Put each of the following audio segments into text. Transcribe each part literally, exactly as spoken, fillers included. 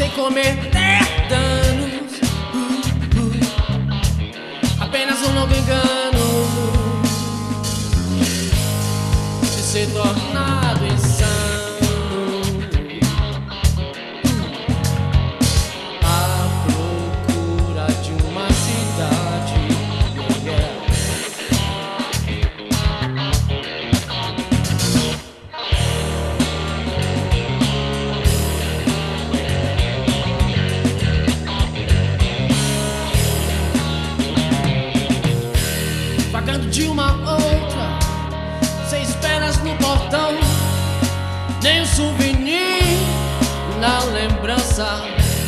cometer danos, uh, uh, apenas um longo engano de ser tornado insano. À procura de uma cidade, yeah. Vagando de uma outra, sem esperas no portão, nem um souvenir na lembrança.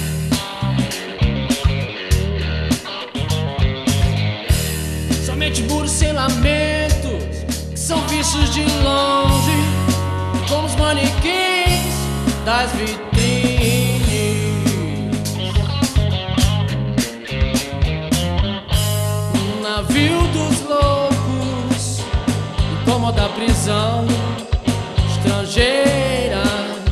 Somente muros sem lamentos, que são vistos de longe, como os manequins das vitrines. Um navio dos loucos, incômoda prisão estrangeira,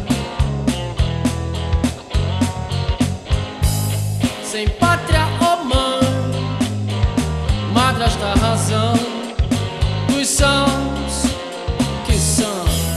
sem pátria ou mãe, madrasta razão dos sãos que são.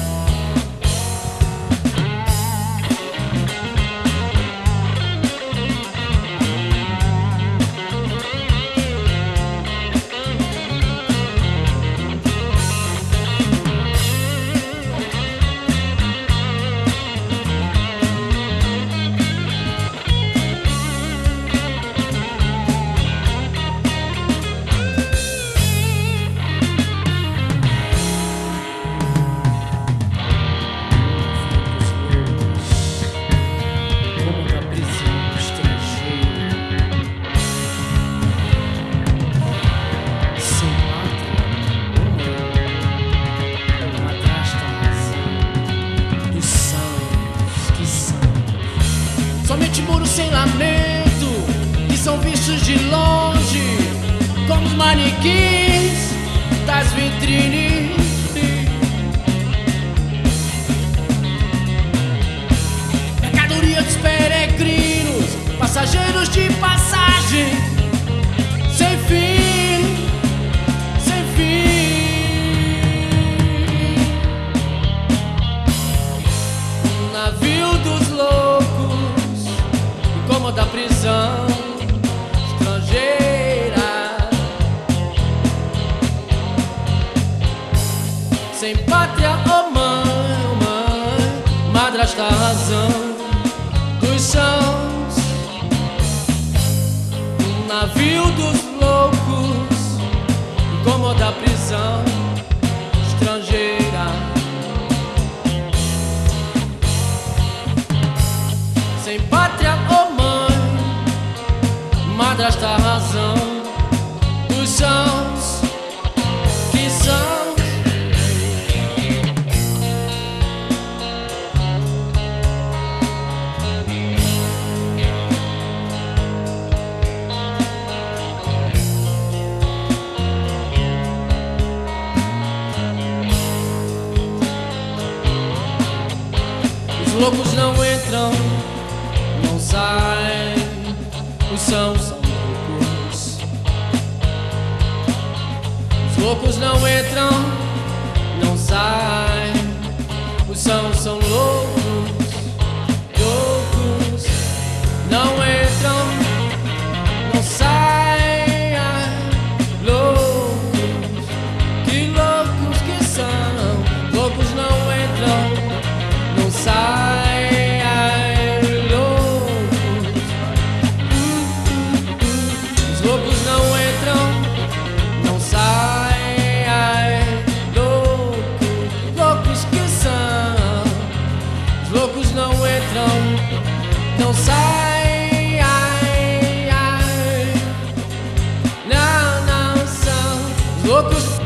Somente muros sem lamento, que são vistos de longe, como os manequins das vitrines. Mercadoria dos peregrinos, passageiros de passagem, sem fim, sem fim. Um navio dos loucos, incômoda prisão estrangeira, sem pátria ou mãe, mãe, madrasta razão dos sãos. Um navio dos loucos, incômoda prisão estrangeira, sem pátria ou mãe, madrasta razão dos sãos que são. Os loucos não entram, não saem, os sãos são loucos. Os loucos não entram, não saem, os sãos são loucos, loucos. Não entram, não saem, loucos, que loucos que são. Loucos não entram, não saem. Não sai, ai, ai. Não, não são loucos.